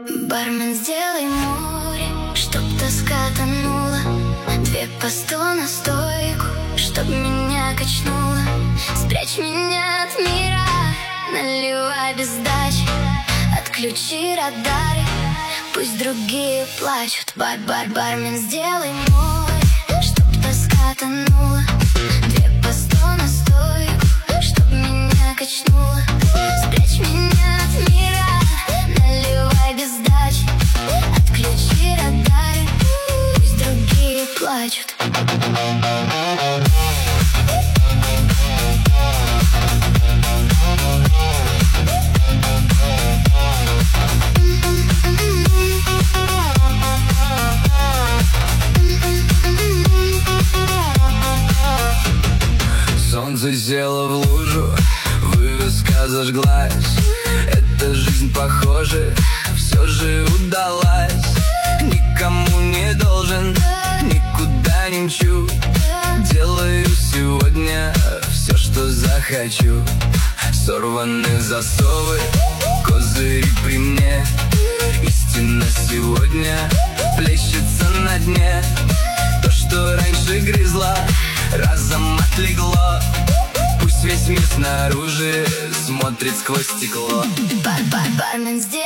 Бармен, сделай море, чтоб тоска тонула. 2 по 100 на стойку, чтоб меня качнуло. Спрячь меня от мира, наливай без сдачи. Отключи радары, пусть другие плачут. Бармен, сделай море, чтоб тоска тонула. 2 по 100 на стойку, чтоб меня качнуло. Спрячь меня от мира, наливай без сдачи. Отключи радары, пусть другие плачут. Солнце село в лужу, вывеска зажглась. Эта жизнь, похоже, все же удалась. Никому не должен, никуда не мчу. Делаю сегодня все, что захочу. Сорваны засовы, козыри при мне. Истина сегодня плещется на дне. То, что раньше грызла, разом отлегло. Пусть весь мир снаружи смотрит сквозь стекло. Бармен, сделай